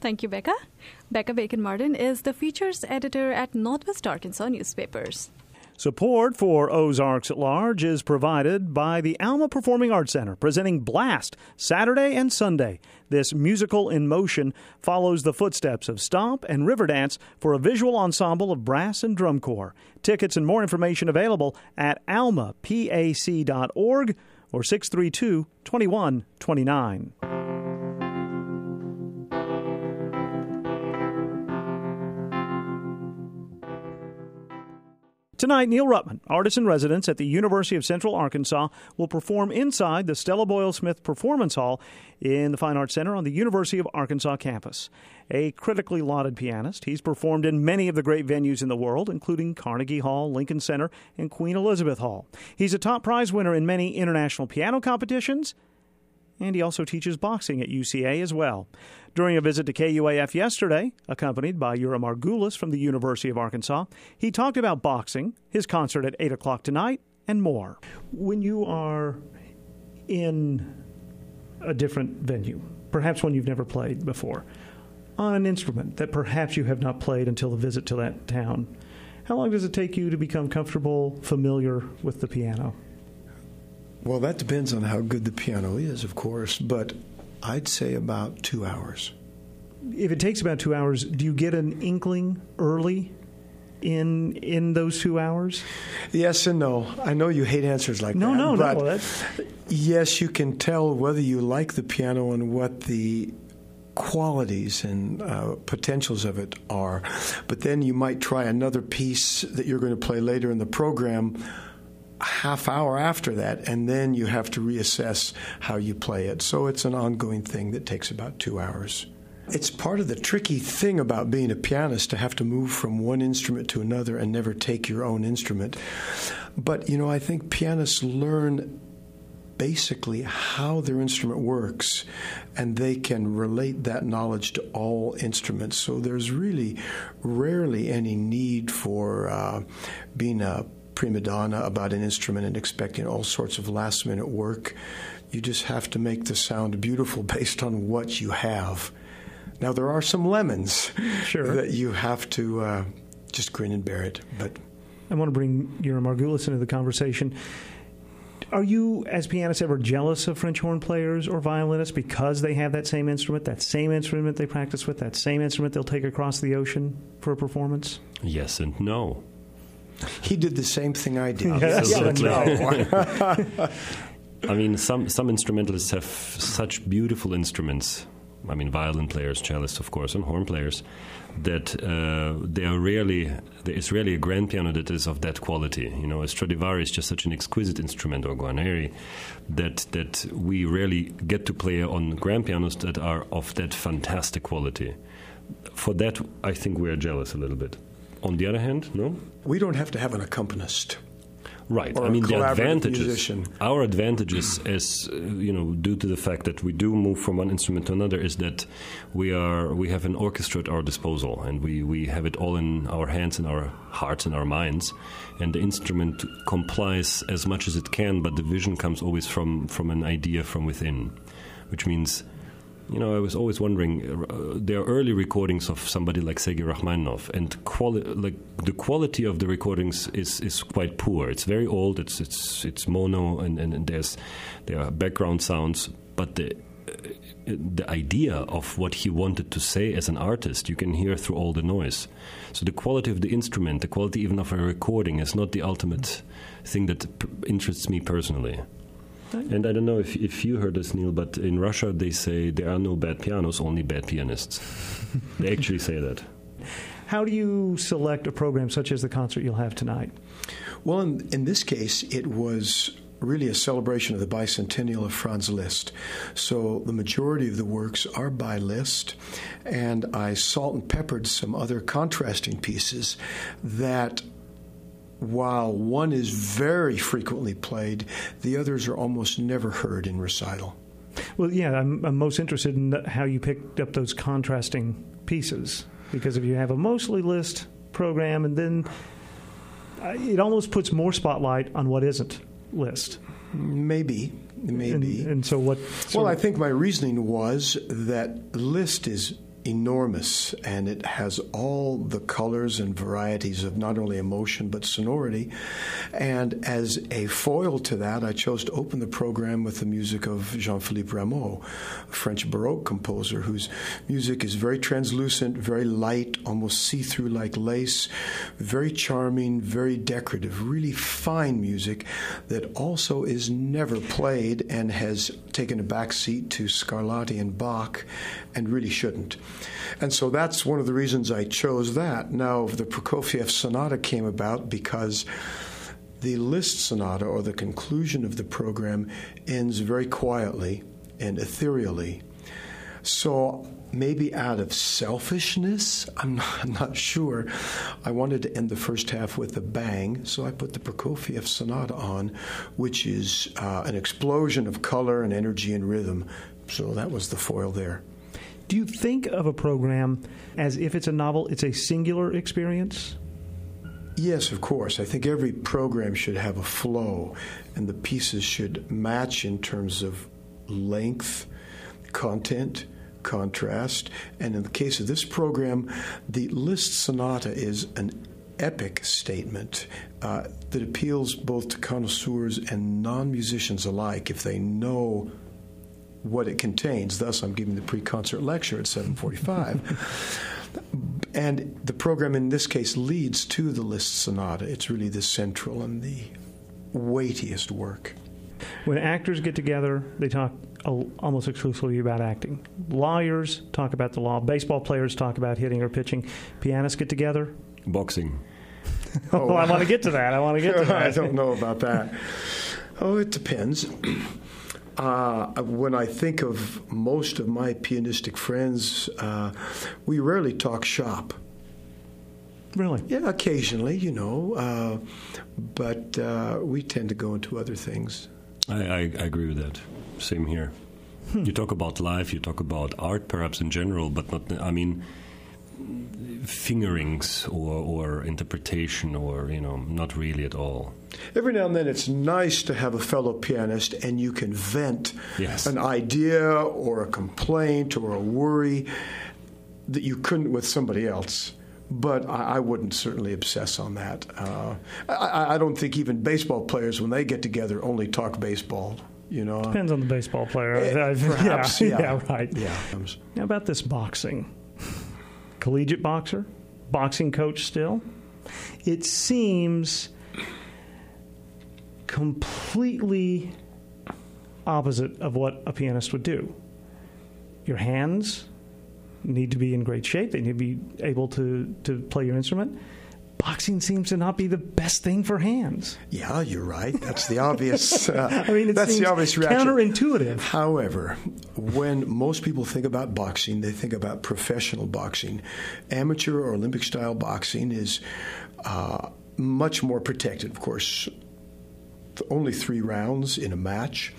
Thank you, Becca. Becca Bacon-Martin is the features editor at Northwest Arkansas Newspapers. Support for Ozarks at Large is provided by the Alma Performing Arts Center, presenting Blast Saturday and Sunday. This musical in motion follows the footsteps of Stomp and Riverdance for a visual ensemble of brass and drum corps. Tickets and more information available at alma pac dot org or six three two, two one two nine. Tonight, Neil Ruttman, artist in residence at the University of Central Arkansas, will perform inside the Stella Boyle Smith Performance Hall in the Fine Arts Center on the University of Arkansas campus. A critically lauded pianist, he's performed in many of the great venues in the world, including Carnegie Hall, Lincoln Center, and Queen Elizabeth Hall. He's a top prize winner in many international piano competitions, and he also teaches boxing at U C A as well. During a visit to K U A F yesterday, accompanied by Yura Margulis from the University of Arkansas, he talked about boxing, his concert at eight o'clock tonight, and more. When you are in a different venue, perhaps one you've never played before, on an instrument that perhaps you have not played until a visit to that town, how long does it take you to become comfortable, familiar with the piano? Well, that depends on how good the piano is, of course, but I'd say about two hours. If it takes about two hours, do you get an inkling early in in those two hours? Yes and no. I know you hate answers like no, that. No, but no, That's... yes, you can tell whether you like the piano and what the qualities and uh, potentials of it are. But then you might try another piece that you're going to play later in the program half hour after that, and then you have to reassess how you play it. So it's an ongoing thing that takes about two hours. It's part of the tricky thing about being a pianist to have to move from one instrument to another and never take your own instrument. But, you know, I think pianists learn basically how their instrument works, and they can relate that knowledge to all instruments. So there's really rarely any need for uh, being a prima donna about an instrument and expecting all sorts of last-minute work. You just have to make the sound beautiful based on what you have. Now, there are some lemons sure. that you have to uh, just grin and bear it. But I want to bring Yura Margulis into the conversation. Are you, as pianists, ever jealous of French horn players or violinists because they have that same instrument, that same instrument they practice with, that same instrument they'll take across the ocean for a performance? Yes and no. He did the same thing I did. Absolutely. I mean, some, some instrumentalists have such beautiful instruments. I mean, violin players, cellists, of course, and horn players, that uh, they are rarely, there is rarely a grand piano that is of that quality. You know, a Stradivari is just such an exquisite instrument, or Guarneri, that, that we rarely get to play on grand pianos that are of that fantastic quality. For that, I think we are jealous a little bit. On the other hand, no? We don't have to have an accompanist. Right. Or I mean, a the advantages, musician. our advantages as, uh, you know, due to the fact that we do move from one instrument to another, is that we are we have an orchestra at our disposal, and we, we have it all in our hands, in our hearts, and our minds, and the instrument complies as much as it can, but the vision comes always from, from an idea from within, which means, you know, I was always wondering, uh, there are early recordings of somebody like Sergei Rachmaninoff, and quali- like the quality of the recordings is, is quite poor. It's very old, it's it's it's mono, and, and, and there's there are background sounds, but the uh, the idea of what he wanted to say as an artist, you can hear through all the noise. So the quality of the instrument, the quality even of a recording, is not the ultimate thing that p- interests me personally. And I don't know if if you heard this, Neil, but in Russia they say there are no bad pianos, only bad pianists. They actually say that. How do you select a program such as the concert you'll have tonight? Well, in, in this case, it was really a celebration of the bicentennial of Franz Liszt. So the majority of the works are by Liszt, and I salt and peppered some other contrasting pieces that, while one is very frequently played, the others are almost never heard in recital. Well, yeah, I'm, I'm most interested in how you picked up those contrasting pieces, because if you have a mostly Liszt program, and then uh, it almost puts more spotlight on what isn't Liszt. Maybe, maybe. And, and so what? So well, I think my reasoning was that Liszt is enormous, and it has all the colors and varieties of not only emotion but sonority. And as a foil to that, I chose to open the program with the music of Jean-Philippe Rameau, a French Baroque composer whose music is very translucent, very light, almost see-through like lace, very charming, very decorative, really fine music that also is never played and has taken a back seat to Scarlatti and Bach and really shouldn't. And so that's one of the reasons I chose that. Now, the Prokofiev Sonata came about because the Liszt Sonata, or the conclusion of the program, ends very quietly and ethereally. So maybe out of selfishness, I'm not, I'm not sure, I wanted to end the first half with a bang, so I put the Prokofiev Sonata on, which is uh, an explosion of color and energy and rhythm. So that was the foil there. Do you think of a program as if it's a novel, it's a singular experience? Yes, of course. I think every program should have a flow, and the pieces should match in terms of length, content, contrast. And in the case of this program, the Liszt Sonata is an epic statement uh, that appeals both to connoisseurs and non-musicians alike if they know what it contains. Thus, I'm giving the pre-concert lecture at seven forty-five. And the program in this case leads to the Liszt Sonata. It's really the central and the weightiest work. When actors get together, they talk almost exclusively about acting. Lawyers talk about the law. Baseball players talk about hitting or pitching. Pianists get together? Boxing. Oh, well, I want to get to that. I want to get to that. I don't know about that. Oh, it depends. Uh, when I think of most of my pianistic friends, uh, we rarely talk shop. Really? Yeah, occasionally, you know, uh, but uh, we tend to go into other things. I, I, I agree with that. Same here. Hmm. You talk about life, you talk about art, perhaps in general, but not, I mean, fingerings or, or interpretation or, you know, not really at all. Every now and then it's nice to have a fellow pianist and you can vent yes. an idea or a complaint or a worry that you couldn't with somebody else. But I, I wouldn't certainly obsess on that. Uh, I, I don't think even baseball players, when they get together, only talk baseball. You know, depends on the baseball player. Uh, perhaps, yeah, yeah, yeah, right. Yeah. How about this boxing? Collegiate boxer, boxing coach still. It seems completely opposite of what a pianist would do. Your hands need to be in great shape. They need to be able to, to play your instrument. Boxing seems to not be the best thing for hands. Yeah, you're right. That's the obvious. Uh, I mean, it that's seems the obvious reaction. Counterintuitive. However, when most people think about boxing, they think about professional boxing. Amateur or Olympic-style boxing is uh, much more protected. Of course, only three rounds in a match.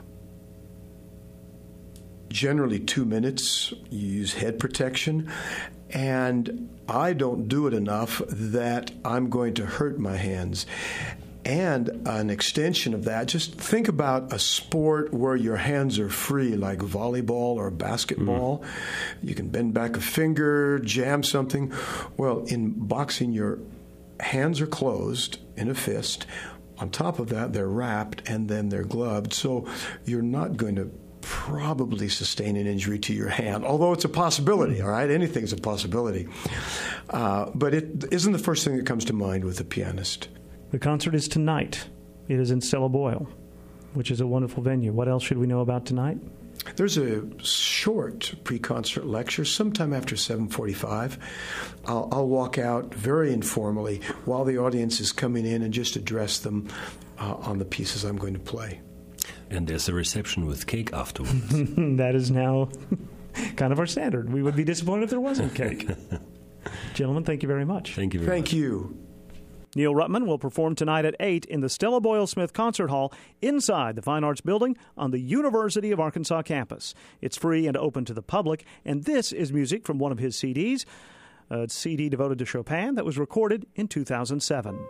Generally two minutes. You use head protection. And I don't do it enough that I'm going to hurt my hands. And an extension of that, just think about a sport where your hands are free, like volleyball or basketball. Mm. You can bend back a finger, jam something. Well, in boxing, your hands are closed in a fist. On top of that, they're wrapped, and then they're gloved. So you're not going to probably sustain an injury to your hand, although it's a possibility, all right? Anything's a possibility. Uh, but it isn't the first thing that comes to mind with a pianist. The concert is tonight. It is in Stella Boyle, which is a wonderful venue. What else should we know about tonight? There's a short pre-concert lecture sometime after seven forty-five. I'll, I'll walk out very informally while the audience is coming in and just address them uh, on the pieces I'm going to play. And there's a reception with cake afterwards. That is now kind of our standard. We would be disappointed if there wasn't cake. Gentlemen, thank you very much. Thank you very thank much. Thank you. Neil Ruttman will perform tonight at eight in the Stella Boyle Smith Concert Hall inside the Fine Arts Building on the University of Arkansas campus. It's free and open to the public, and this is music from one of his C Ds, a C D devoted to Chopin that was recorded in two thousand seven.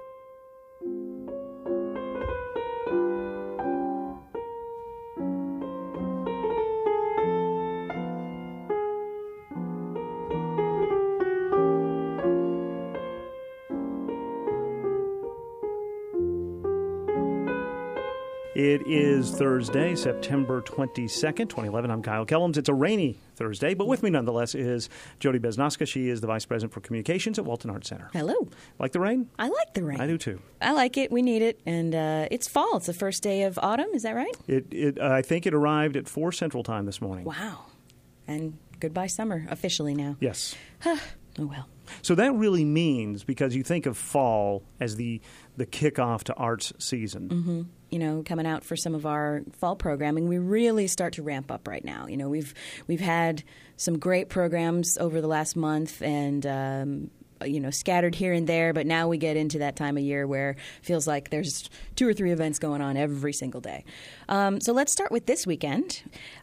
It is Thursday, September twenty-second, twenty eleven. I'm Kyle Kellums. It's a rainy Thursday, but with me nonetheless is Jody Besnoska. She is the Vice President for Communications at Walton Arts Center. Hello. Like the rain? I like the rain. I do too. I like it. We need it. And uh, it's fall. It's the first day of autumn. Is that right? It. it uh, I think it arrived at four Central Time this morning. Wow. And goodbye summer, officially now. Yes. Oh, well. So that really means, because you think of fall as the the kickoff to arts season. Mm-hmm. You know, coming out for some of our fall programming, we really start to ramp up right now. You know, we've we've had some great programs over the last month, and um, you know, scattered here and there. But now we get into that time of year where it feels like there's two or three events going on every single day. Um, so let's start with this weekend.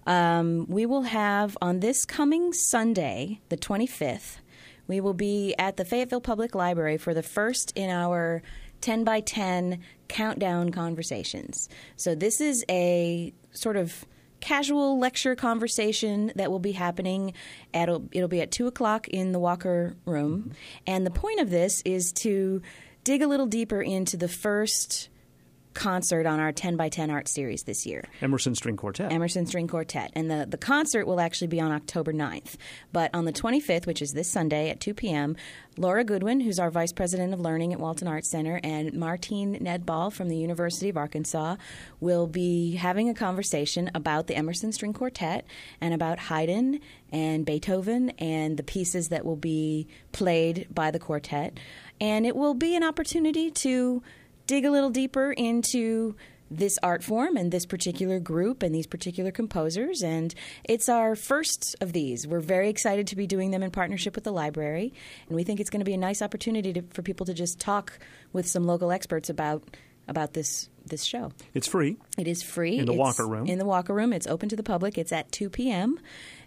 Um, we will have on this coming Sunday, the twenty-fifth. We will be at the Fayetteville Public Library for the first in our ten by ten countdown conversations. So this is a sort of casual lecture conversation that will be happening at, it'll be at two o'clock in the Walker Room. And the point of this is to dig a little deeper into the first concert on our ten by ten art series this year. Emerson String Quartet. Emerson String Quartet. And the, the concert will actually be on October ninth. But on the twenty-fifth, which is this Sunday at two p.m., Laura Goodwin, who's our Vice President of Learning at Walton Arts Center, and Martine Nedball from the University of Arkansas will be having a conversation about the Emerson String Quartet and about Haydn and Beethoven and the pieces that will be played by the quartet. And it will be an opportunity to dig a little deeper into this art form and this particular group and these particular composers. And it's our first of these. We're very excited to be doing them in partnership with the library. And we think it's going to be a nice opportunity to, for people to just talk with some local experts about about this this show. It's free. It is free. In the it's Walker Room. In the Walker Room. It's open to the public. It's at two p.m.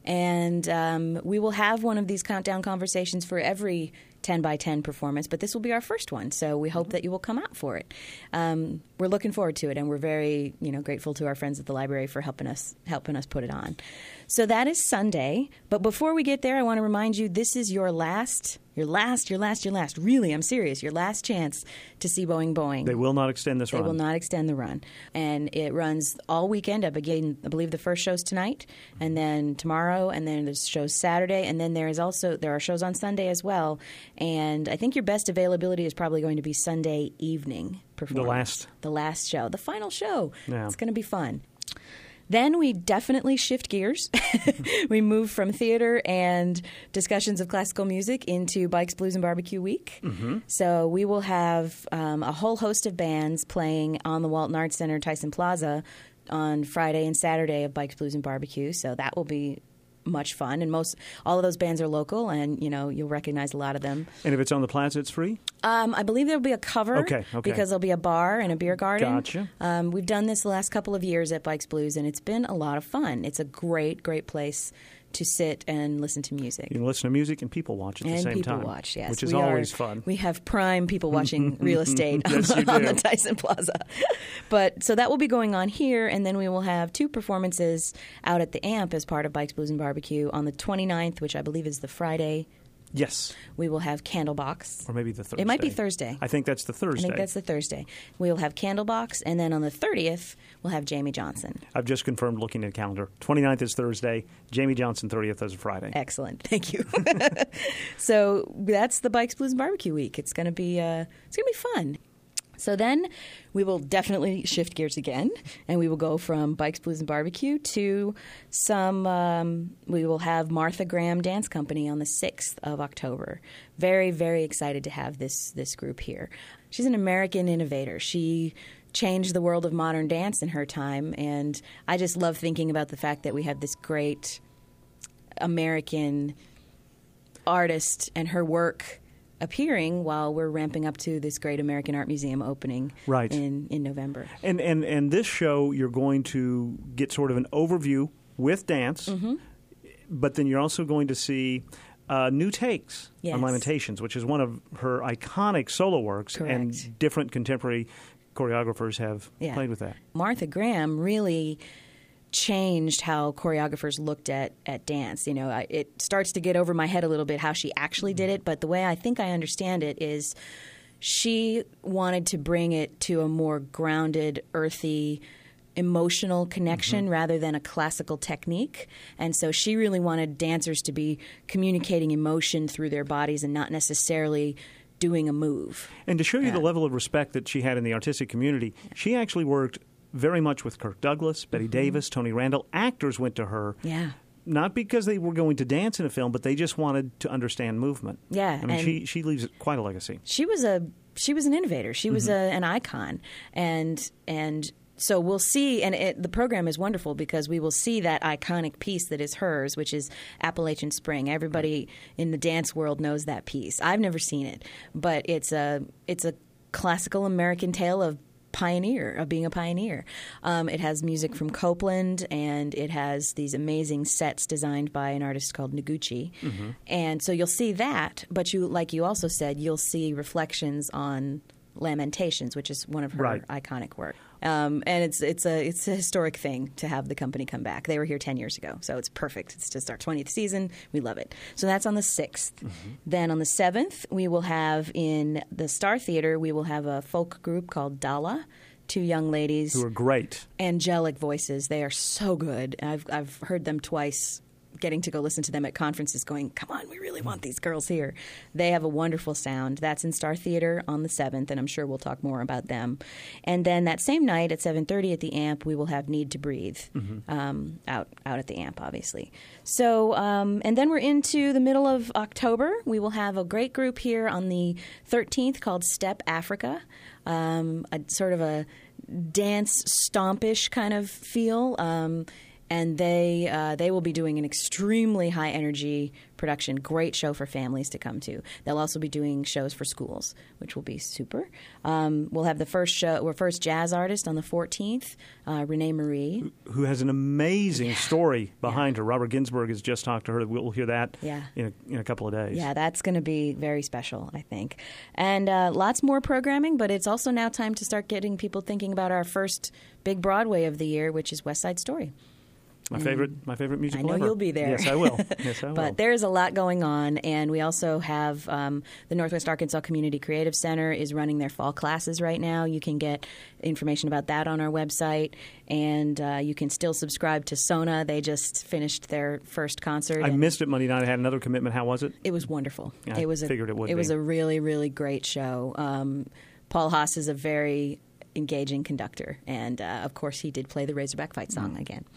And um, we will have one of these countdown conversations for every ten by ten performance, but this will be our first one, so we hope that you will come out for it. Um, we're looking forward to it, and we're very, you know, grateful to our friends at the library for helping us helping us put it on. So that is Sunday, but before we get there, I want to remind you this is your last, your last, your last, your last, really, I'm serious, your last chance to see Boing Boing. They will not extend this they run. They will not extend the run. And it runs all weekend. I begin, I believe the first show's tonight, and then tomorrow, and then there's shows Saturday, and then there is also, there are shows on Sunday as well. And I think your best availability is probably going to be Sunday evening performance. The last. The last show. The final show. Yeah. It's going to be fun. Then we definitely shift gears. We move from theater and discussions of classical music into Bikes, Blues, and Barbecue Week. Mm-hmm. So we will have um, a whole host of bands playing on the Walton Arts Center, Tyson Plaza, on Friday and Saturday of Bikes, Blues, and Barbecue. So that will be much fun, and most all of those bands are local, and you know you'll recognize a lot of them. And if it's on the plaza, it's free? Um, I believe there'll be a cover. Okay, okay. Because there'll be a bar and a beer garden. Gotcha. Um, we've done this the last couple of years at Bikes Blues, and it's been a lot of fun. It's a great, great place to sit and listen to music. You can listen to music and people watch at and the same people time. watch, yes. Which is we always are, fun. We have prime people watching real estate yes, on, you do. on the Tyson Plaza. But so that will be going on here, and then we will have two performances out at the A M P as part of Bikes, Blues, and Barbecue on the twenty-ninth, which I believe is the Friday. Yes. We will have Candlebox. Or maybe the Thursday. It might be Thursday. I think that's the Thursday. I think that's the Thursday. We will have Candlebox, and then on the thirtieth, we'll have Jamie Johnson. I've just confirmed looking at the calendar. twenty-ninth is Thursday. Jamie Johnson, thirtieth is Friday. Excellent. Thank you. So that's the Bikes, Blues, and Barbecue Week. It's going to be uh, it's going to be fun. So then we will definitely shift gears again, and we will go from Bikes, Blues, and Barbecue to some um, – we will have Martha Graham Dance Company on the sixth of October. Very, very excited to have this this group here. She's an American innovator. She changed the world of modern dance in her time, and I just love thinking about the fact that we have this great American artist and her work appearing while we're ramping up to this great American Art Museum opening right. in, in November. And, and and this show, you're going to get sort of an overview with dance, mm-hmm. but then you're also going to see uh, new takes yes. on Lamentations, which is one of her iconic solo works, Correct. and different contemporary choreographers have yeah. played with that. Martha Graham really changed how choreographers looked at, at dance. You know, it starts to get over my head a little bit how she actually did it, but the way I think I understand it is she wanted to bring it to a more grounded, earthy, emotional connection mm-hmm. rather than a classical technique. And so she really wanted dancers to be communicating emotion through their bodies and not necessarily doing a move. And to show you yeah. the level of respect that she had in the artistic community, she actually worked very much with Kirk Douglas, Betty mm-hmm. Davis, Tony Randall. Actors went to her. Yeah. Not because they were going to dance in a film, but they just wanted to understand movement. Yeah. I mean, she, she leaves quite a legacy. She was a she was an innovator. She was mm-hmm. a, an icon. And and so we'll see, and it, the program is wonderful because we will see that iconic piece that is hers, which is Appalachian Spring. Everybody in the dance world knows that piece. I've never seen it, but it's a it's a classical American tale of pioneer, of being a pioneer. Um, it has music from Copeland, and it has these amazing sets designed by an artist called Noguchi. Mm-hmm. And so you'll see that, but you, like you also said, you'll see reflections on Lamentations, which is one of her right. iconic work. Um, and it's it's a it's a historic thing to have the company come back. They were here ten years ago, so it's perfect. It's just our twentieth season. We love it. So that's on the sixth. Mm-hmm. Then on the seventh, we will have in the Star Theater, we will have a folk group called Dala. Two young ladies. Who are great. Angelic voices. They are so good. I've I've heard them twice, getting to go listen to them at conferences going, come on, we really want these girls here. They have a wonderful sound. That's in Star Theater on the seventh, and I'm sure we'll talk more about them. And then that same night at seven thirty at the A M P, we will have Need to Breathe mm-hmm. um, out out at the A M P, obviously. So, um, and then we're into the middle of October. We will have a great group here on the thirteenth called Step Africa, um, a sort of a dance stompish kind of feel. Um And they uh, they will be doing an extremely high energy production, great show for families to come to. They'll also be doing shows for schools, which will be super. Um, we'll have the first show, our first jazz artist on the fourteenth, uh, Renee Marie, who has an amazing yeah. story behind yeah. her. Robert Ginsburg has just talked to her. We'll hear that yeah. in a, in a couple of days. Yeah, that's going to be very special, I think. And uh, lots more programming, but it's also now time to start getting people thinking about our first big Broadway of the year, which is West Side Story. My favorite, my favorite musical I know ever. you'll be there. Yes, I will. Yes, I will. But there's a lot going on, and we also have um, the Northwest Arkansas Community Creative Center is running their fall classes right now. You can get information about that on our website, and uh, you can still subscribe to Sona. They just finished their first concert. I missed it Monday night. I had another commitment. How was it? It was wonderful. Yeah, it was I figured a, it would It be. was a really, really great show. Um, Paul Haas is a very engaging conductor, and uh, of course, he did play the Razorback Fight song mm. again.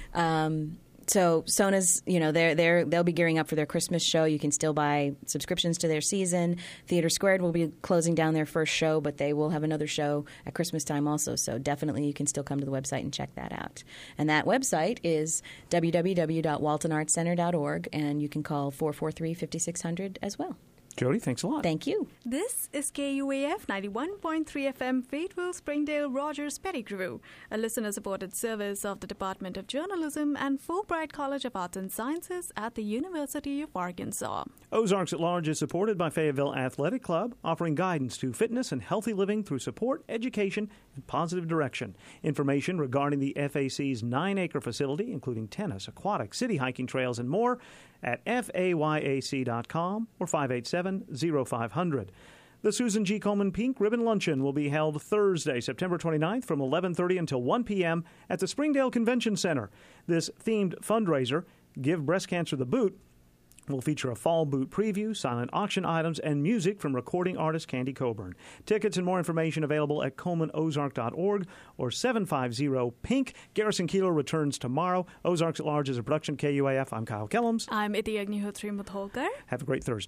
Um, So Sona's, you know, they're they're they'll be gearing up for their Christmas show. You can still buy subscriptions to their season. Theater Squared will be closing down their first show, but they will have another show at Christmas time also. So definitely you can still come to the website and check that out. And that website is w w w dot walton arts center dot org, and you can call four four three, five six zero zero as well. Jody, thanks a lot. Thank you. This is K U A F ninety-one point three F M, Fayetteville, Springdale, Rogers, Pettigrew, a listener-supported service of the Department of Journalism and Fulbright College of Arts and Sciences at the University of Arkansas. Ozarks at Large is supported by Fayetteville Athletic Club, offering guidance to fitness and healthy living through support, education, and positive direction. Information regarding the F A C's nine-acre facility, including tennis, aquatic, city hiking trails, and more, at F A Y A C dot com or five eight seven, zero five zero zero. The Susan G. Komen Pink Ribbon Luncheon will be held Thursday, September twenty-ninth from eleven thirty until one p.m. at the Springdale Convention Center. This themed fundraiser, Give Breast Cancer the Boot, will feature a fall boot preview, silent auction items, and music from recording artist Candy Coburn. Tickets and more information available at coleman ozark dot org or seven five zero PINK. Garrison Keeler returns tomorrow. Ozarks at Large is a production of K U A F. I'm Kyle Kellums. I'm Ithi Agnihotri Mutholkar. Have a great Thursday.